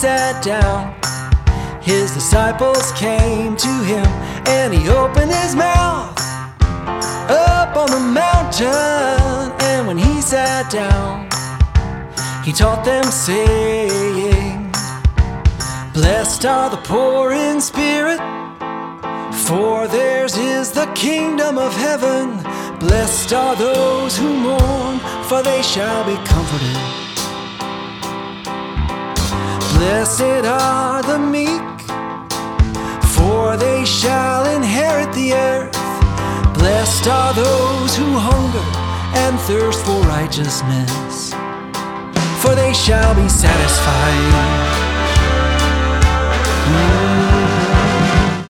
sat down, his disciples came to him, and he opened his mouth up on the mountain. And when he sat down, he taught them, saying, "Blessed are the poor in spirit, for theirs is the kingdom of heaven. Blessed are those who mourn, for they shall be comforted. Blessed are the meek, for they shall inherit the earth. Blessed are those who hunger and thirst for righteousness, for they shall be satisfied."